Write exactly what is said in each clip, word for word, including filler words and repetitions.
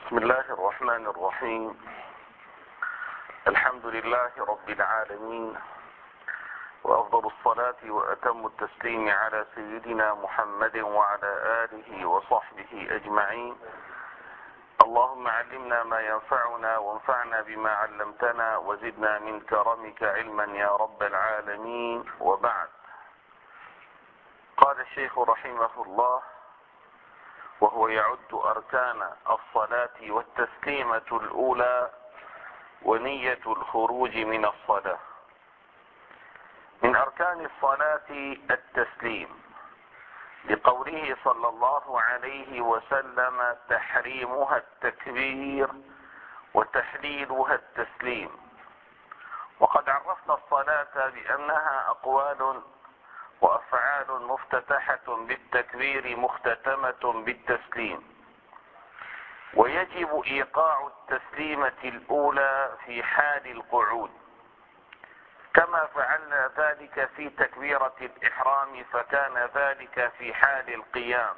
بسم الله الرحمن الرحيم. الحمد لله رب العالمين، وأفضل الصلاة وأتم التسليم على سيدنا محمد وعلى آله وصحبه أجمعين. اللهم علمنا ما ينفعنا وانفعنا بما علمتنا وزدنا من كرمك علما يا رب العالمين. وبعد، قال الشيخ رحمه الله وهو يعد أركان الصلاة والتسليمة الأولى ونية الخروج من الصلاة. من أركان الصلاة التسليم، لقوله صلى الله عليه وسلم: تحريمها التكبير وتحليلها التسليم. وقد عرفنا الصلاة بأنها أقوال وأفعال مفتتحة بالتكبير مختتمة بالتسليم، ويجب إيقاع التسليمة الأولى في حال القعود، كما فعلنا ذلك في تكبيرة الإحرام فكان ذلك في حال القيام.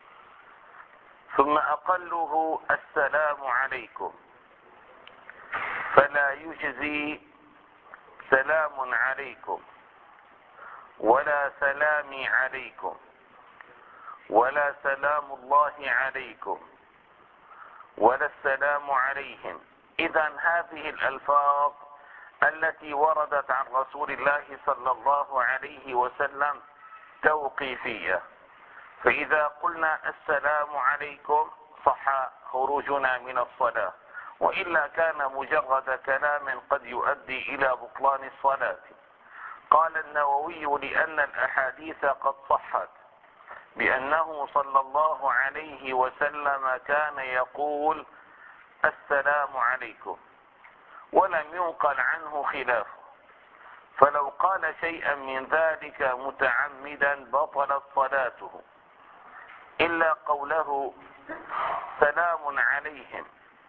ثم أقله السلام عليكم، فلا يجزي سلام عليكم ولا سلامي عليكم ولا سلام الله عليكم ولا السلام عليهم. إذن هذه الألفاظ التي وردت عن رسول الله صلى الله عليه وسلم توقيفية، فإذا قلنا السلام عليكم صح خروجنا من الصلاة، وإلا كان مجرد كلام قد يؤدي إلى بطلان الصلاة. قال النووي: لأن الأحاديث قد صحت بأنه صلى الله عليه وسلم كان يقول السلام عليكم، ولم ينقل عنه خلافه، فلو قال شيئا من ذلك متعمدا بطلت صلاته، إلا قوله سلام عليهم،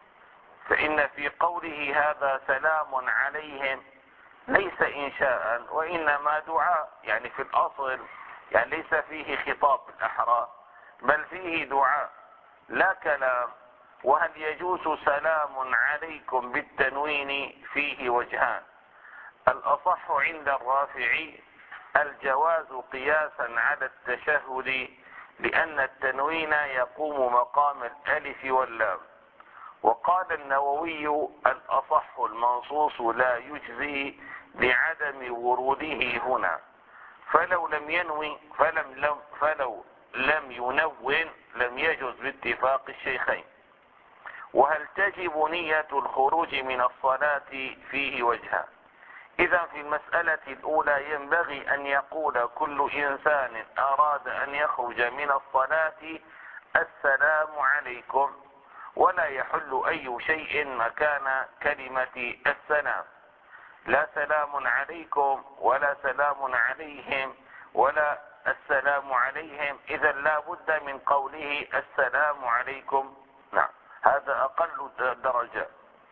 فإن في قوله هذا سلام عليهم ليس إنشاء وإنما دعاء، يعني في الأصل يعني ليس فيه خطاب بالأحرى بل فيه دعاء لا كلام. وهل يجوز سلام عليكم بالتنوين؟ فيه وجهان: الأصح عند الرافعي الجواز قياسا على التشهد، لأن التنوين يقوم مقام الألف واللام. وقال النووي: الأصح المنصوص لا يجزي لعدم وروده هنا، فلو لم ينوي فلم لم فلو لم ينون لم يجوز باتفاق الشيخين. وهل تجب نية الخروج من الصلاة؟ فيه وجهان. إذا في المسألة الأولى ينبغي أن يقول كل إنسان أراد أن يخرج من الصلاة السلام عليكم، ولا يحل أي شيء مكان كلمة السلام، لا سلام عليكم ولا سلام عليهم ولا السلام عليهم. إذا لا بد من قوله السلام عليكم. نعم، هذا أقل درجة.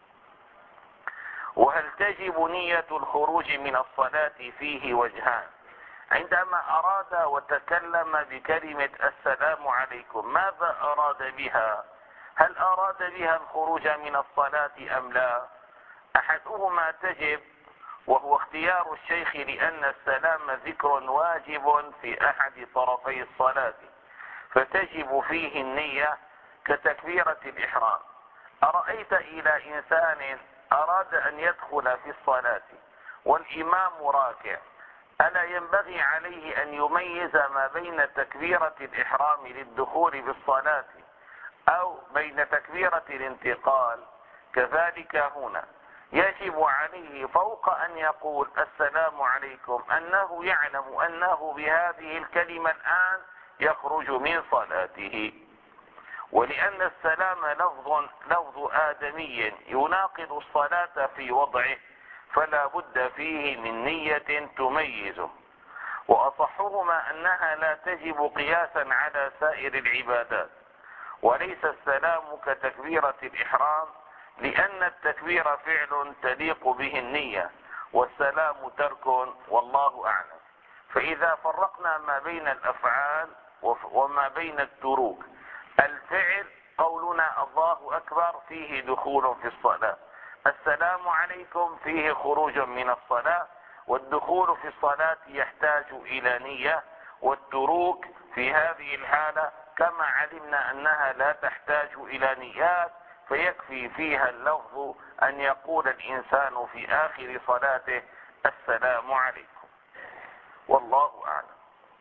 وهل تجب نية الخروج من الصلاة؟ فيه وجهان. عندما أراد وتكلم بكلمة السلام عليكم ماذا أراد بها؟ هل أراد بها الخروج من الصلاة أم لا؟ أحدهما تجب، وهو اختيار الشيخ، لأن السلام ذكر واجب في أحد طرفي الصلاة، فتجب فيه النية كتكبيرة الإحرام. أرأيت إلى إنسان أراد أن يدخل في الصلاة والإمام راكع، ألا ينبغي عليه أن يميز ما بين تكبيرة الإحرام للدخول بالصلاة أو بين تكبيرة الانتقال؟ كذلك هنا يجب عليه فوق أن يقول السلام عليكم أنه يعلم أنه بهذه الكلمة الآن يخرج من صلاته. ولأن السلام لفظ لفظ آدمي يناقض الصلاة في وضعه، فلا بد فيه من نية تميزه. وأصحهما أنها لا تجب قياسا على سائر العبادات، وليس السلام كتكبيرة الإحرام، لأن التكبير فعل تليق به النية، والسلام ترك، والله أعلم. فإذا فرقنا ما بين الأفعال وما بين التروك، الفعل قولنا الله الله أكبر فيه دخول في الصلاة، السلام عليكم فيه خروج من الصلاة، والدخول في الصلاة يحتاج إلى نية، والتروك في هذه الحالة كما علمنا أنها لا تحتاج إلى نيات، فيكفي فيها اللفظ أن يقول الإنسان في آخر صلاته السلام عليكم، والله أعلم.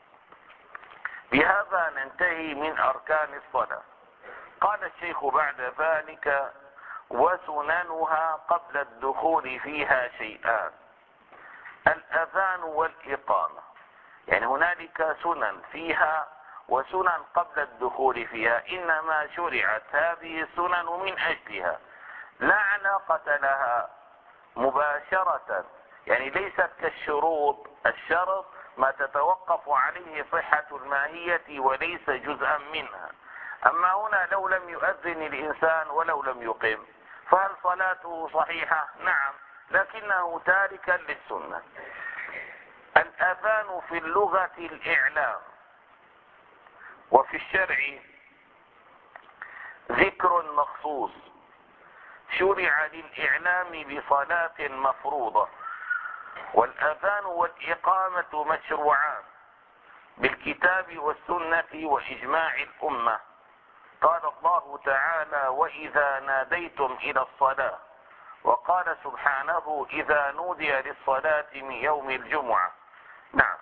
بهذا ننتهي من أركان الصلاة. قال الشيخ بعد ذلك: وسننها قبل الدخول فيها شيئان: الأذان والإقامة. يعني هنالك سنن فيها وسنن قبل الدخول فيها، إنما شرعت هذه السنن من أجلها، لا علاقة لها مباشرة، يعني ليست كالشروط، الشرط ما تتوقف عليه صحة الماهية وليس جزءا منها. أما هنا لو لم يؤذن الإنسان ولو لم يقم فهل صلاته صحيحة؟ نعم، لكنه تاركا للسنة. الأذان في اللغة الإعلام، وفي الشرع ذكر مخصوص شرع للإعلام بصلاة مفروضة، والأذان والإقامة مشروعان بالكتاب والسنة وإجماع الأمة. قال الله تعالى: وإذا ناديتم إلى الصلاة، وقال سبحانه: إذا نودي للصلاة من يوم الجمعة. نعم،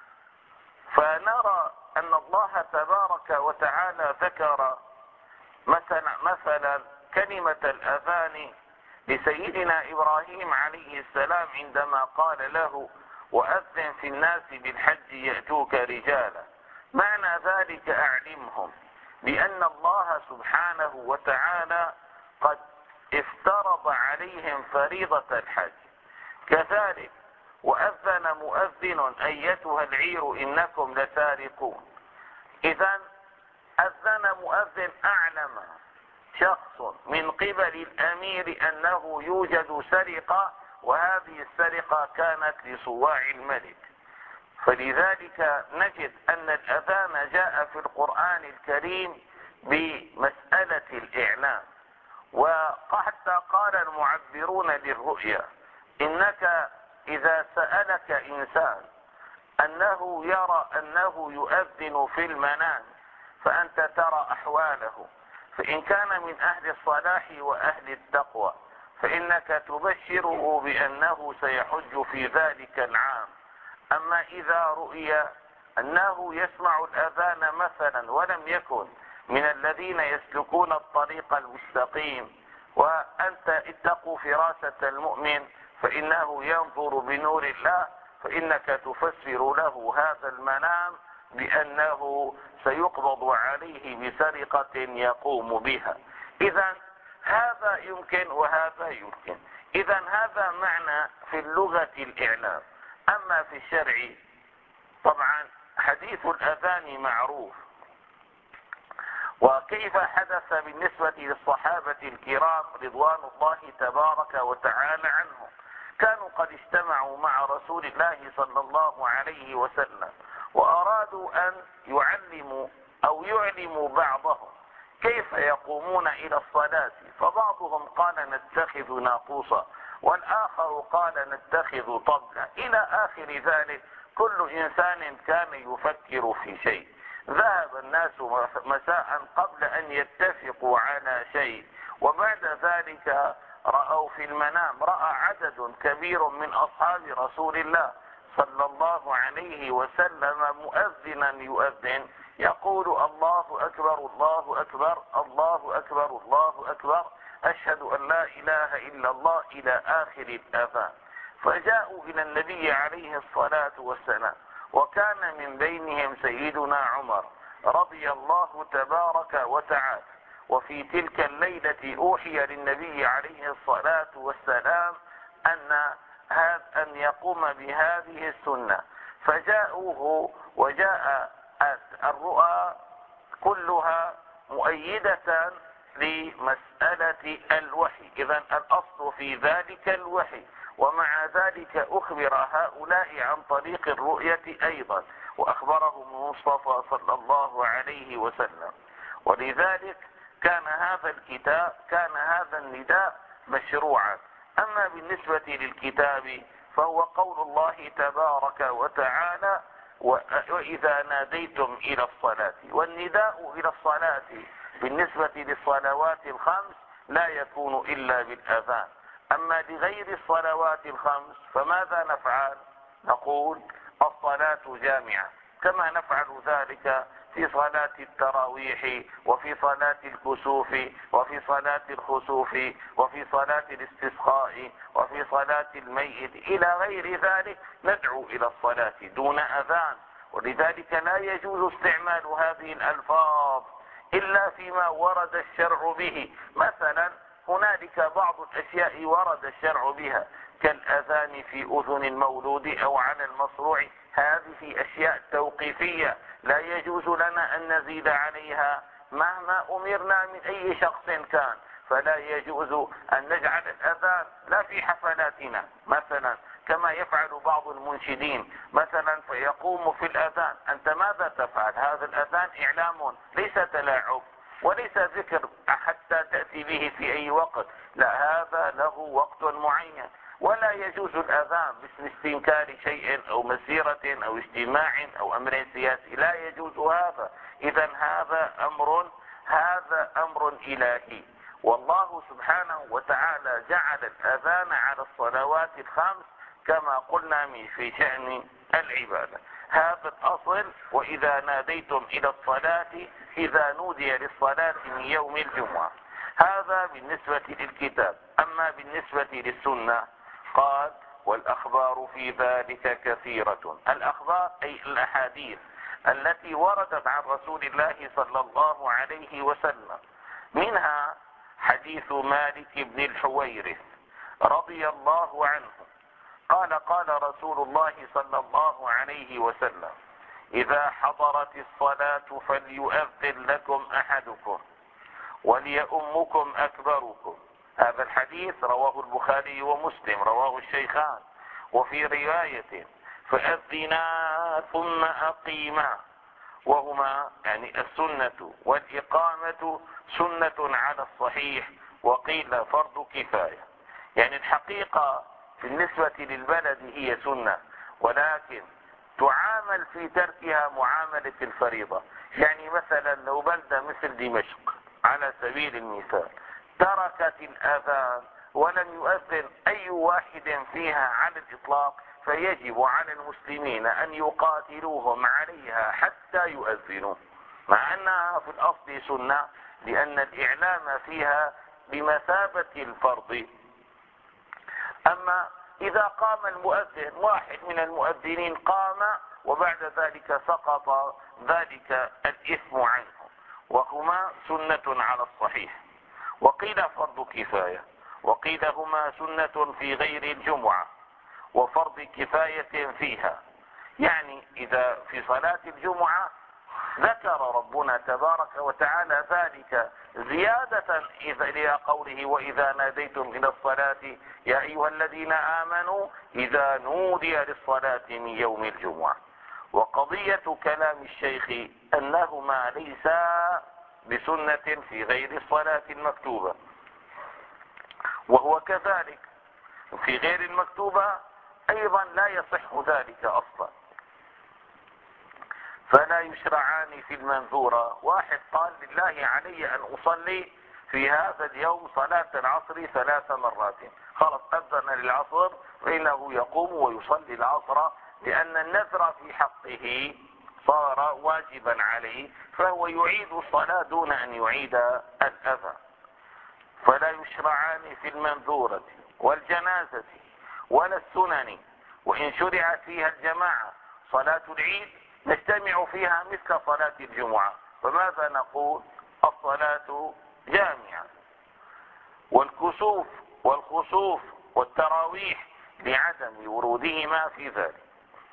فنرى أن الله تبارك وتعالى ذكر مثلا مثلا كلمة الأذان لسيدنا إبراهيم عليه السلام عندما قال له: وأذن في الناس بالحج يأتوك رجالا. معنى ذلك: أعلمهم بأن الله سبحانه وتعالى قد افترض عليهم فريضة الحج. كذلك: وأذن مؤذن أيتها العير إنكم لسارقون. إذن أذن مؤذن أعلم شخص من قبل الأمير أنه يوجد سرقة، وهذه السرقة كانت لصواع الملك. فلذلك نجد أن الأذان جاء في القرآن الكريم بمسألة الإعلام. وحتى قال المعبرون للرؤيا: إنك إذا سألك إنسان أنه يرى أنه يؤذن في المنام فأنت ترى أحواله، فإن كان من أهل الصلاح وأهل التقوى فإنك تبشره بأنه سيحج في ذلك العام. أما إذا رؤي أنه يسمع الأذان مثلا ولم يكن من الذين يسلكون الطريق المستقيم، وأنت اتقوا فراسة المؤمن فإنه ينظر بنور الله، فإنك تفسر له هذا المنام بأنه سيقبض عليه بسرقة يقوم بها. إذن هذا يمكن وهذا يمكن. إذن هذا معنى في اللغة الإعلام. أما في الشرع طبعا حديث الأذان معروف، وكيف حدث بالنسبة للصحابة الكرام رضوان الله تبارك وتعالى عنهم. كانوا قد اجتمعوا مع رسول الله صلى الله عليه وسلم وأرادوا أن يعلموا أو يعلموا بعضهم كيف يقومون إلى الصلاة، فبعضهم قال نتخذ ناقوسا، والآخر قال نتخذ طبلا، إلى آخر ذلك. كل إنسان كان يفكر في شيء. ذهب الناس مساء قبل أن يتفقوا على شيء، وبعد ذلك رأوا في المنام، رأى عدد كبير من أصحاب رسول الله صلى الله عليه وسلم مؤذنا يؤذن يقول: الله أكبر الله أكبر الله أكبر الله أكبر أشهد أن لا إله إلا الله، إلى آخر الأذان. فجاءوا إلى النبي عليه الصلاة والسلام، وكان من بينهم سيدنا عمر رضي الله تبارك وتعالى. وفي تلك الليلة أوحي للنبي عليه الصلاة والسلام أن أن يقوم بهذه السنة، فجاءوه وجاء الرؤى كلها مؤيدة لمسألة الوحي. إذن الأصل في ذلك الوحي، ومع ذلك أخبر هؤلاء عن طريق الرؤية أيضا، وأخبرهم المصطفى صلى الله عليه وسلم. ولذلك كان هذا الكتاب كان هذا النداء مشروعا. أما بالنسبة للكتاب فهو قول الله تبارك وتعالى وإذا ناديتم إلى الصلاة، والنداء إلى الصلاة بالنسبة للصلوات الخمس لا يكون إلا بالأذان. أما لغير الصلوات الخمس فماذا نفعل؟ نقول الصلاة جامعة، كما نفعل ذلك في صلاة التراويح وفي صلاة الكسوف وفي صلاة الخسوف وفي صلاة الاستسقاء وفي صلاة الميت إلى غير ذلك، ندعو إلى الصلاة دون أذان. ولذلك لا يجوز استعمال هذه الألفاظ إلا فيما ورد الشرع به. مثلا هنالك بعض الأشياء ورد الشرع بها كالأذان في أذن المولود أو على المصروع، هذه أشياء توقيفية لا يجوز لنا أن نزيد عليها مهما أمرنا من أي شخص كان. فلا يجوز أن نجعل الأذان لا في حفلاتنا مثلا كما يفعل بعض المنشدين مثلا، فيقوم في الأذان. أنت ماذا تفعل؟ هذا الأذان إعلام ليس تلاعب وليس ذكر حتى تأتي به في أي وقت، لا، هذا له وقت معين. ولا يجوز الأذان باسم استنكار شيء أو مسيرة أو اجتماع أو أمر سياسي، لا يجوز هذا. إذا هذا أمر هذا أمر إلهي، والله سبحانه وتعالى جعل الأذان على الصلوات الخمس كما قلنا في شأن العبادة. هذا الأصل. وإذا ناديتم إلى الصلاة إذا نودي للصلاة من يوم الجمعة. هذا بالنسبة للكتاب. أما بالنسبة للسنة قال والأخبار في ذلك كثيرة. الأخبار أي الأحاديث التي وردت عن رسول الله صلى الله عليه وسلم، منها حديث مالك بن الحويرث رضي الله عنه قال قال رسول الله صلى الله عليه وسلم إذا حضرت الصلاة فليؤذن لكم أحدكم وليؤمكم أكبركم. هذا الحديث رواه البخاري ومسلم، رواه الشيخان. وفي رواية فأذنا ثم أقيما، وهما يعني السنة والإقامة سنة على الصحيح، وقيل فرض كفاية. يعني الحقيقة بالنسبة للبلد هي سنة، ولكن تعامل في تركها معاملة الفريضة. يعني مثلا لو بلدة مثل دمشق على سبيل المثال تركت الأذان ولم يؤذن أي واحد فيها على الإطلاق، فيجب على المسلمين أن يقاتلوهم عليها حتى يؤذنوا، مع أنها في الأصل سنة، لأن الإعلام فيها بمثابة الفرض. أما إذا قام المؤذن، واحد من المؤذنين قام وبعد ذلك سقط ذلك الإثم عنه، وهما سنة على الصحيح. وقيل فرض كفاية، وقيل هما سنة في غير الجمعة وفرض كفاية فيها. يعني إذا في صلاة الجمعة ذكر ربنا تبارك وتعالى ذلك زيادة إلى قوله وإذا ناديتم إلى الصلاة يا أيها الذين آمنوا إذا نودي للصلاة من يوم الجمعة. وقضية كلام الشيخ أنهما ليسا بسنة في غير الصلاة المكتوبة، وهو كذلك في غير المكتوبة أيضا لا يصح ذلك أصلا، فلا يشرعان في المنذورة. واحد قال لله علي أن أصلي في هذا اليوم صلاة العصر ثلاث مرات، خلاص أذن للعصر فإنه يقوم ويصلي العصر، لأن النذر في حقه صار واجبا عليه، فهو يعيد الصلاة دون أن يعيد الأذى. فلا يشرعان في المنذورة والجنازة ولا السنن، وإن شرعت فيها الجماعة صلاة العيد نجتمع فيها مثل صلاة الجمعة، فماذا نقول؟ الصلاة جامعة. والكسوف والخسوف والتراويح لعدم ورودهما في ذلك.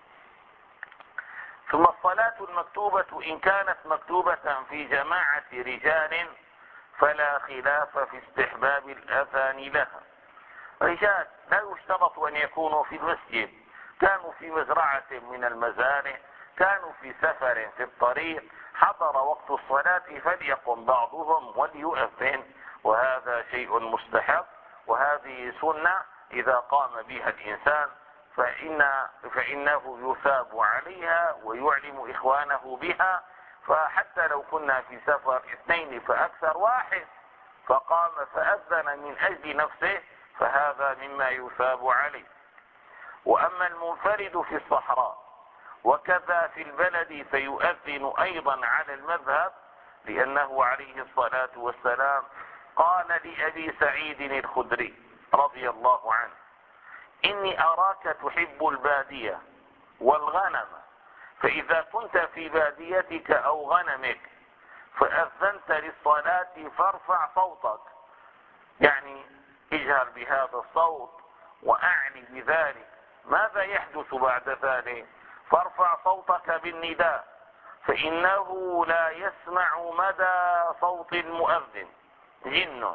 ثم الصلاة المكتوبة إن كانت مكتوبة في جماعة رجال فلا خلاف في استحباب الأذان لها. رجال لا يشترط أن يكونوا في المسجد، كانوا في مزرعة من المزارع، كانوا في سفر في الطريق، حضر وقت الصلاة فليقم بعضهم وليؤذن، وهذا شيء مستحب، وهذه سنة إذا قام بها الإنسان فإن فإنه يثاب عليها ويعلم إخوانه بها. فحتى لو كنا في سفر اثنين فأكثر، واحد فقام فأذن من أجل نفسه فهذا مما يثاب عليه. وأما المنفرد في الصحراء وكذا في البلد فيؤذن أيضا على المذهب، لأنه عليه الصلاة والسلام قال لأبي سعيد الخدري رضي الله عنه: إني أراك تحب البادية والغنم، فإذا كنت في باديتك أو غنمك فأذنت للصلاة فارفع صوتك، يعني اجهر بهذا الصوت وأعني بذلك. ماذا يحدث بعد ذلك؟ فارفع صوتك بالنداء، فإنه لا يسمع مدى صوت المؤذن جن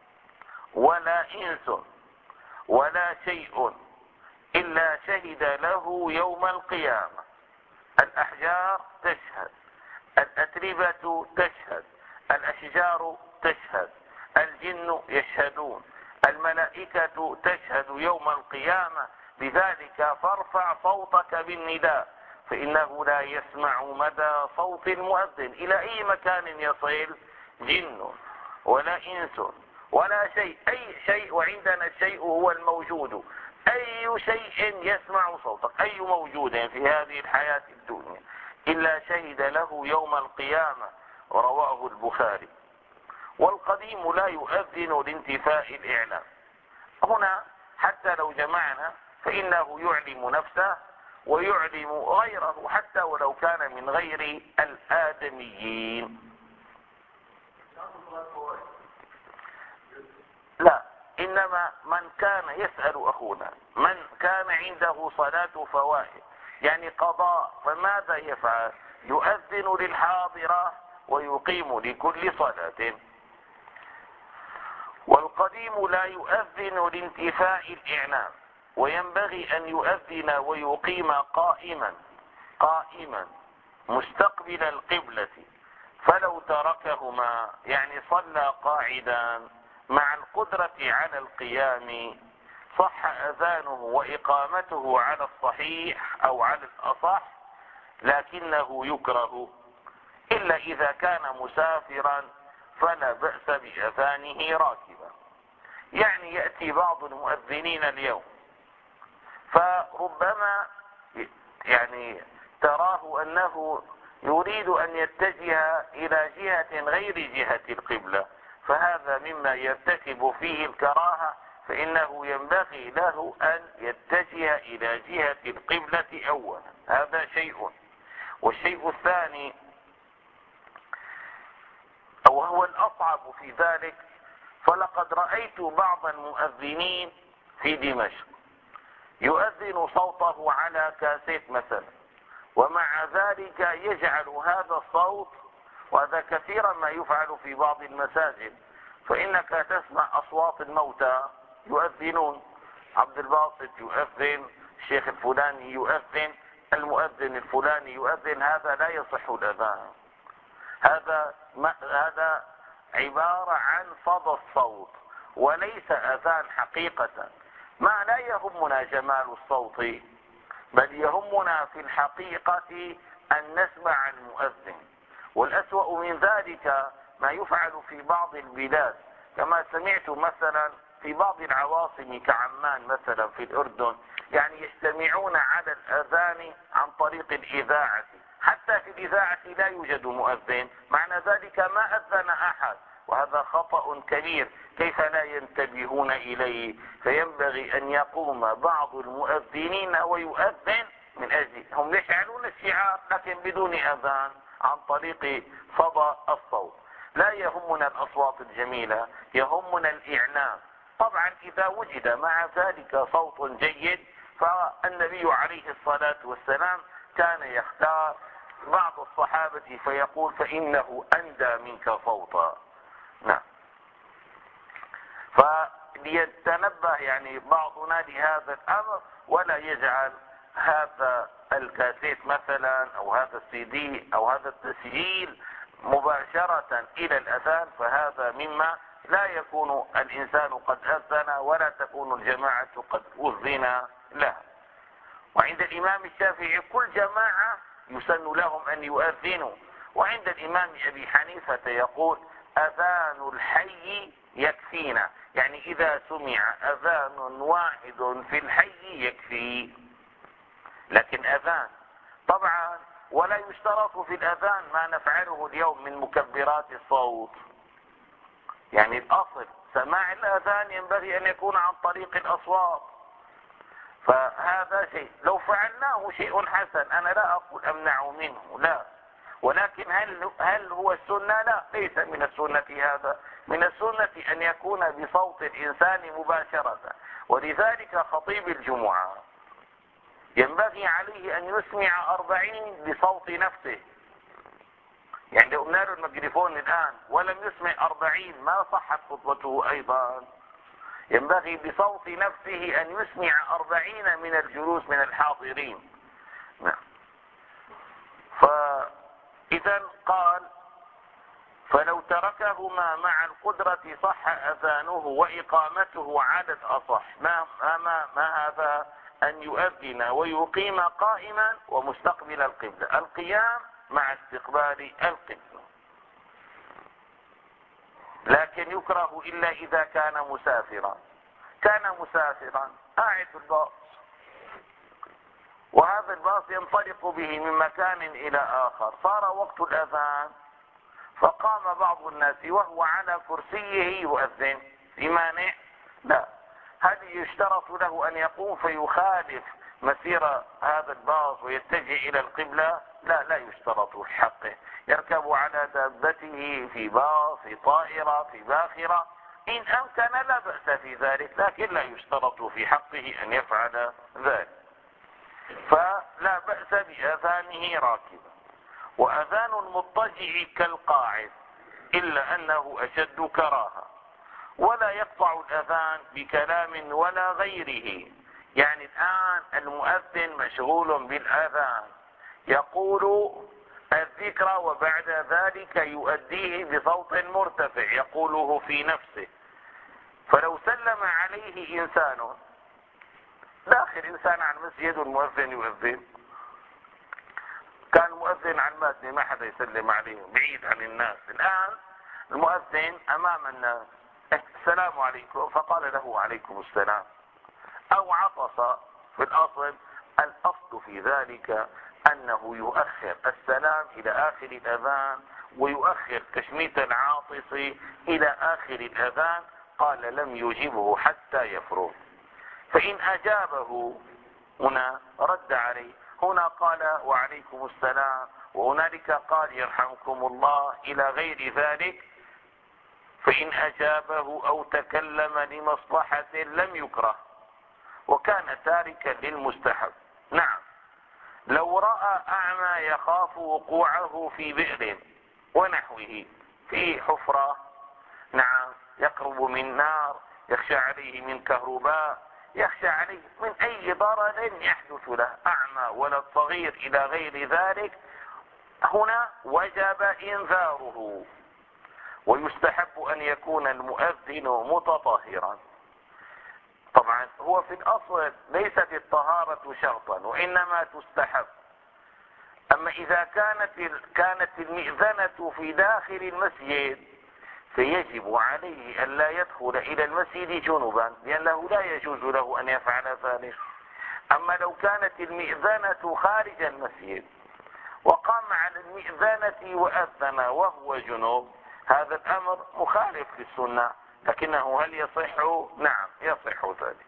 ولا إنس ولا شيء إلا شهد له يوم القيامة. الأحجار تشهد، الأتربة تشهد، الأشجار تشهد، الجن يشهدون، الملائكة تشهد يوم القيامة. لذلك فارفع صوتك بالنداء، فإنه لا يسمع مدى صوت المؤذن إلى أي مكان يصل، جن ولا إنس ولا شيء، أي شيء، وعندنا الشيء هو الموجود، أي شيء يسمع صوتك، أي موجود في هذه الحياة الدنيا إلا شهد له يوم القيامة. رواه البخاري. والقديم لا يؤذن لانتفاء الإعلام. هنا حتى لو جمعنا فإنه يعلم نفسه ويعلم غيره حتى ولو كان من غير الآدميين. لا، إنما من كان يسأل أخونا من كان عنده صلاة فوائد يعني قضاء، فماذا يفعل؟ يؤذن للحاضرة ويقيم لكل صلاة. والقديم لا يؤذن لانتفاء الإعلام، وينبغي أن يؤذن ويقيم قائما قائما مستقبل القبلة، فلو تركهما يعني صلى قاعدا مع القدرة على القيام صح أذانه وإقامته على الصحيح أو على الأصح، لكنه يكره إلا إذا كان مسافرا فلا بأس بأذانه راكبا. يعني يأتي بعض المؤذنين اليوم فربما يعني تراه أنه يريد أن يتجه إلى جهة غير جهة القبلة، فهذا مما يرتكب فيه الكراهة، فإنه ينبغي له أن يتجه إلى جهة القبلة أولا. هذا شيء. والشيء الثاني وهو الأصعب في ذلك، فلقد رأيت بعض المؤذنين في دمشق يؤذن صوته على كاسيت مثلا، ومع ذلك يجعل هذا الصوت، وهذا كثيرا ما يفعل في بعض المساجد، فإنك تسمع أصوات الموتى يؤذنون، عبد الباسط يؤذن، الشيخ الفلاني يؤذن، المؤذن الفلاني يؤذن. هذا لا يصح الأذان، هذا ما هذا عبارة عن صدى الصوت وليس أذان حقيقة. ما لا يهمنا جمال الصوت، بل يهمنا في الحقيقة أن نسمع المؤذن. والأسوأ من ذلك ما يفعل في بعض البلاد، كما سمعت مثلا في بعض العواصم كعمان مثلا في الأردن، يعني يجتمعون على الأذان عن طريق الإذاعة، حتى في الإذاعة لا يوجد مؤذن، معنى ذلك ما أذن أحد، وهذا خطأ كبير. كيف لا ينتبهون إليه؟ فينبغي أن يقوم بعض المؤذنين ويؤذن من أجل هم يشعلون الشعار لكن بدون أذان عن طريق صدى الصوت. لا يهمنا الأصوات الجميلة، يهمنا الإعلام. طبعا إذا وجد مع ذلك صوت جيد، فالنبي عليه الصلاة والسلام كان يختار بعض الصحابة فيقول فإنه أندى منك صوتا. نعم. فليتنبه يعني بعضنا لهذا الأمر، ولا يجعل هذا الكاسيت مثلا او هذا السي دي او هذا التسجيل مباشرة الى الاذان، فهذا مما لا يكون الانسان قد اذن ولا تكون الجماعة قد اذن لها. وعند الامام الشافعي كل جماعة يسن لهم ان يؤذنوا، وعند الامام ابي حنيفة يقول اذان الحي يكفينا، يعني اذا سمع اذان واحد في الحي يكفي. لكن اذان طبعا ولا يشترط في الاذان ما نفعله اليوم من مكبرات الصوت، يعني الاصل سماع الاذان ينبغي ان يكون عن طريق الاصوات، فهذا شيء لو فعلناه شيء حسن، انا لا اقول امنع منه لا، ولكن هل هل هو السنة؟ لا، ليس من السنة هذا، من السنة ان يكون بصوت الانسان مباشرة. ولذلك خطيب الجمعة ينبغي عليه ان يسمع أربعين بصوت نفسه، يعني لو قلنا له الميكروفون الان ولم يسمع أربعين ما صحت خطبته ايضا. ينبغي بصوت نفسه ان يسمع أربعين من الجلوس من الحاضرين. نعم. فاذا قال فلو تركهما مع القدرة صح اذانه واقامته عدد اصح. ما, ما, ما هذا؟ ان يؤذن ويقيم قائما ومستقبل القبلة، القيام مع استقبال القبلة. لكن يكره الا اذا كان مسافرا، كان مسافرا قاعد في الباص وهذا الباص ينطلق به من مكان الى اخر، صار وقت الاذان فقام بعض الناس وهو على كرسيه يؤذن، في مانع؟ لا. هل يشترط له ان يقوم فيخالف مسير هذا الباص ويتجه الى القبلة؟ لا، لا يشترط في حقه، يركب على دابته في باص في طائرة في باخرة ان امكن لا بأس في ذلك، لكن لا يشترط في حقه ان يفعل ذلك. فلا بأس بأذانه راكبا. وأذان المضطجع كالقاعد إلا أنه أشد كراهة. ولا يقطع الأذان بكلام ولا غيره، يعني الآن المؤذن مشغول بالأذان يقول الذكر وبعد ذلك يؤديه بصوت مرتفع يقوله في نفسه، فلو سلم عليه إنسان داخل إنسان عن مسجد والمؤذن يؤذن، كان المؤذن عن مادني ما حدا يسلم عليه بعيد عن الناس، الآن المؤذن أمام الناس السلام عليكم فقال له عليكم السلام أو عطس، في الأصل الأصل في ذلك أنه يؤخر السلام إلى آخر الأذان ويؤخر تشميت العاطس إلى آخر الأذان. قال لم يجبه حتى يفرغ، فإن أجابه هنا رد عليه، هنا قال وعليكم السلام وهنالك قال يرحمكم الله إلى غير ذلك، فإن أجابه أو تكلم لمصلحة لم يكره وكان تاركا للمستحب. نعم، لو رأى أعمى يخاف وقوعه في بئر ونحوه في حفرة، نعم، يقرب من نار، يخشى عليه من كهرباء، يخشى عليه من أي ضرر يحدث له، أعمى ولد صغير إلى غير ذلك، هنا وجب إنذاره. ويستحب أن يكون المؤذن متطهرا. طبعا هو في الأصل ليست الطهارة شرطا وإنما تستحب. أما إذا كانت كانت المئذنة في داخل المسجد فيجب عليه أن لا يدخل إلى المسجد جنبا، لأنه لا يجوز له أن يفعل ذلك. أما لو كانت المئذنة خارج المسجد وقام على المئذنة وأذن وهو جنوب، هذا الأمر مخالف للسنة، لكنه هل يصح؟ نعم يصح ذلك.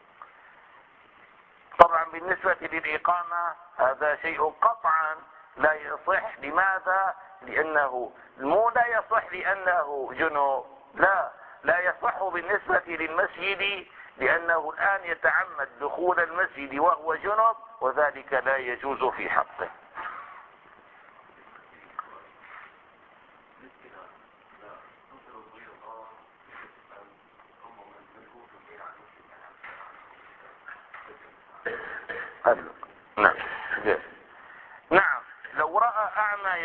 طبعا بالنسبة للإقامة هذا شيء قطعا لا يصح. لماذا؟ لأنه مو لا يصح لأنه جنوب، لا لا يصح بالنسبة للمسجد لأنه الآن يتعمد دخول المسجد وهو جنوب وذلك لا يجوز في حقه. نعم.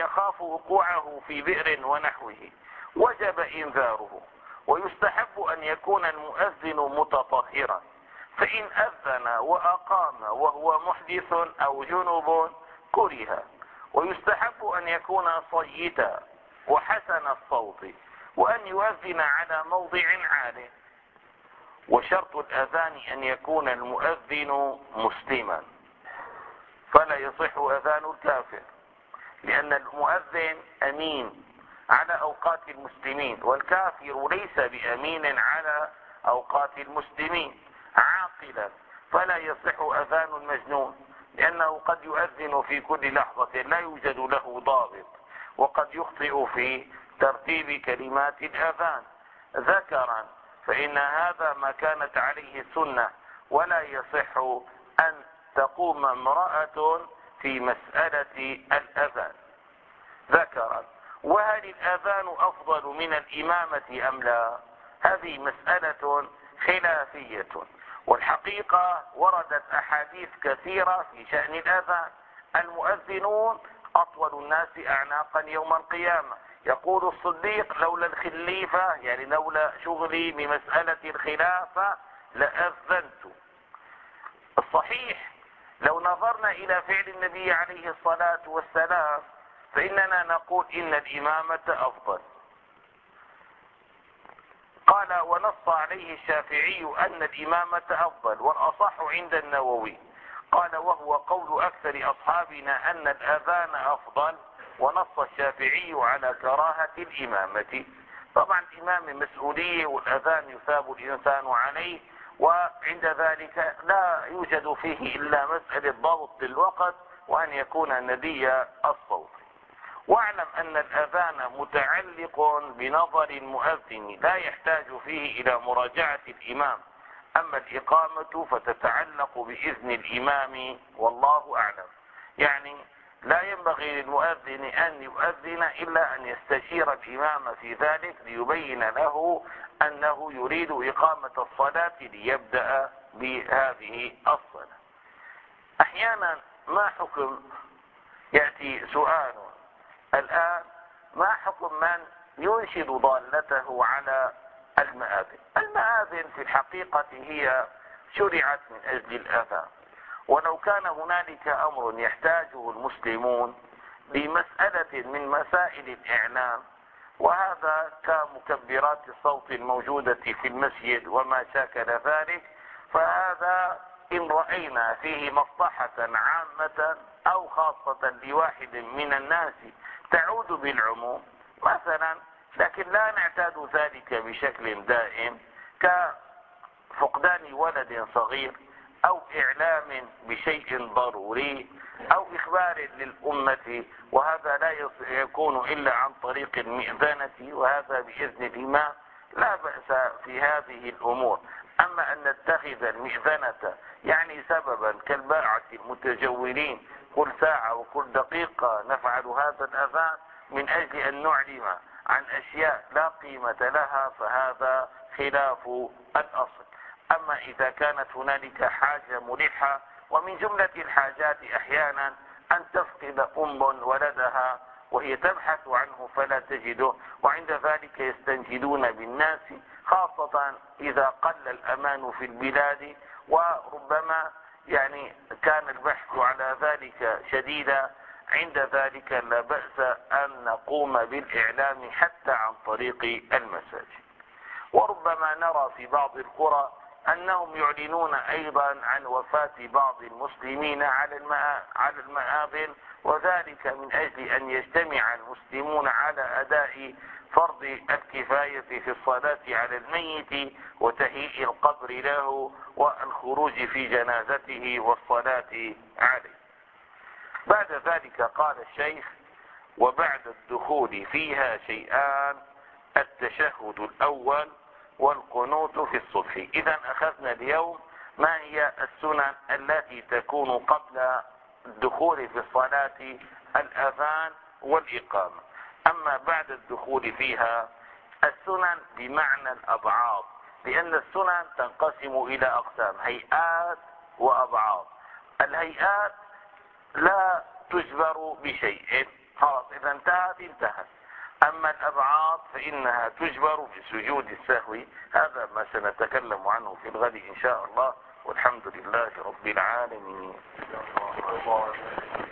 يخاف وقوعه في بئر ونحوه وجب إنذاره. ويستحب أن يكون المؤذن متطهرا، فإن أذن وأقام وهو محدث أو جنب كره. ويستحب أن يكون صيتا وحسن الصوت، وأن يؤذن على موضع عال. وشرط الأذان أن يكون المؤذن مسلما، فلا يصح أذان الكافر، لأن المؤذن أمين على أوقات المسلمين، والكافر ليس بأمين على أوقات المسلمين عاقلا، فلا يصح أذان المجنون، لأنه قد يؤذن في كل لحظة لا يوجد له ضابط، وقد يخطئ في ترتيب كلمات الأذان. ذكرا فإن هذا ما كانت عليه السنة، ولا يصح أن تقوم امرأة في مسألة الأذان. ذكرا وهل الأذان أفضل من الإمامة أم لا؟ هذه مسألة خلافية، والحقيقة وردت أحاديث كثيرة في شأن الأذان. المؤذنون أطول الناس أعناقا يوم القيامة. يقول الصديق لولا الخليفة، يعني لولا شغلي بمسألة الخلافة لأذنت. الصحيح لو نظرنا إلى فعل النبي عليه الصلاة والسلام فإننا نقول إن الإمامة أفضل. قال ونص عليه الشافعي أن الإمامة أفضل، والأصح عند النووي. قال وهو قول أكثر أصحابنا أن الأذان أفضل، ونص الشافعي على كراهة الإمامة. طبعا الإمام مسؤولية، والأذان يثاب الإنسان عليه، وعند ذلك لا يوجد فيه إلا مسألة ضبط الوقت وأن يكون ندي الصوت. واعلم أن الأذان متعلق بنظر المؤذن، لا يحتاج فيه إلى مراجعة الإمام. أما الإقامة فتتعلق بإذن الإمام، والله أعلم. يعني لا ينبغي للمؤذن أن يؤذن إلا أن يستشير الإمام في ذلك ليبين له أنه يريد إقامة الصلاة ليبدأ بهذه الصلاة. أحيانا ما حكم، يأتي سؤال الآن، ما حكم من ينشد ضالته على المآذن؟ المآذن في الحقيقة هي شرعت من أجل الأذان، ولو كان هنالك أمر يحتاجه المسلمون بمسألة من مسائل الإعلام، وهذا كمكبرات الصوت الموجودة في المسجد وما شاكل ذلك، فهذا إن رأينا فيه مصلحة عامة أو خاصة لواحد من الناس تعود بالعموم مثلا، لكن لا نعتاد ذلك بشكل دائم كفقدان ولد صغير أو إعلام بشيء ضروري أو إخبار للأمة، وهذا لا يكون إلا عن طريق المئذنة، وهذا بإذن الإمام، لا بأس في هذه الأمور. أما أن نتخذ المئذنة يعني سببا كالباعة المتجولين كل ساعة وكل دقيقة نفعل هذا الأذان من أجل أن نعلم عن أشياء لا قيمة لها، فهذا خلاف الأصل. أما إذا كانت هنالك حاجة ملحة، ومن جملة الحاجات أحيانا أن تفقد أم ولدها وهي تبحث عنه فلا تجده، وعند ذلك يستنجدون بالناس، خاصة إذا قل الأمان في البلاد، وربما يعني كان البحث على ذلك شديدا. عند ذلك لا بأس أن نقوم بالإعلام حتى عن طريق المساجد. وربما نرى في بعض القرى أنهم يعلنون أيضا عن وفاة بعض المسلمين على المآذن، وذلك من أجل أن يجتمع المسلمون على أداء فرض الكفاية في الصلاة على الميت وتهيئ القبر له والخروج في جنازته والصلاة عليه. بعد ذلك قال الشيخ: وبعد الدخول فيها شيئان: التشهد الأول والقنوت في الصبح. إذا أخذنا اليوم ما هي السنن التي تكون قبل الدخول في الصلاة: الأذان والإقامة. أما بعد الدخول فيها السنن بمعنى الأبعاض، لأن السنن تنقسم إلى أقسام: هيئات وأبعاض. الهيئات لا تجبر بشيء، خلاص إذا انتهت انتهت. أما الأبعاد فإنها تجبر بسجود السهو، هذا ما سنتكلم عنه في الغد إن شاء الله، والحمد لله رب العالمين.